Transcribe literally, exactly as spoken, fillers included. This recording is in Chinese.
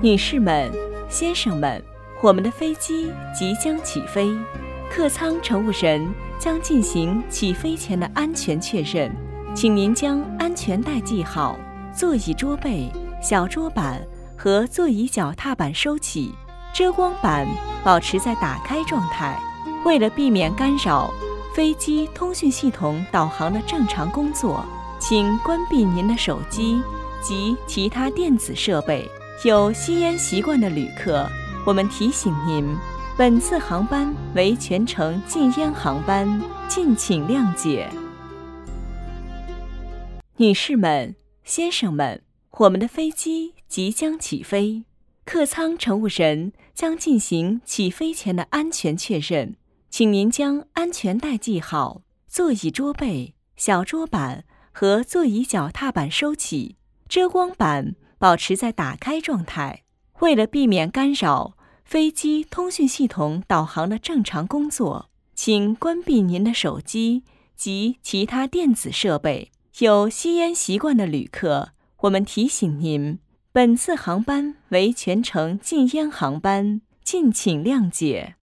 女士们、先生们，我们的飞机即将起飞，客舱乘务人将进行起飞前的安全确认，请您将安全带系好，座椅桌背、小桌板和座椅脚踏板收起，遮光板保持在打开状态。为了避免干扰飞机通讯系统导航的正常工作，请关闭您的手机及其他电子设备。有吸烟习惯的旅客，我们提醒您，本次航班为全程禁烟航班，敬请谅解。女士们、先生们，我们的飞机即将起飞，客舱乘务人将进行起飞前的安全确认，请您将安全带系好，座椅桌背、小桌板和座椅脚踏板收起，遮光板保持在打开状态。为了避免干扰飞机通讯系统导航的正常工作，请关闭您的手机及其他电子设备。有吸烟习惯的旅客，我们提醒您，本次航班为全程禁烟航班，敬请谅解。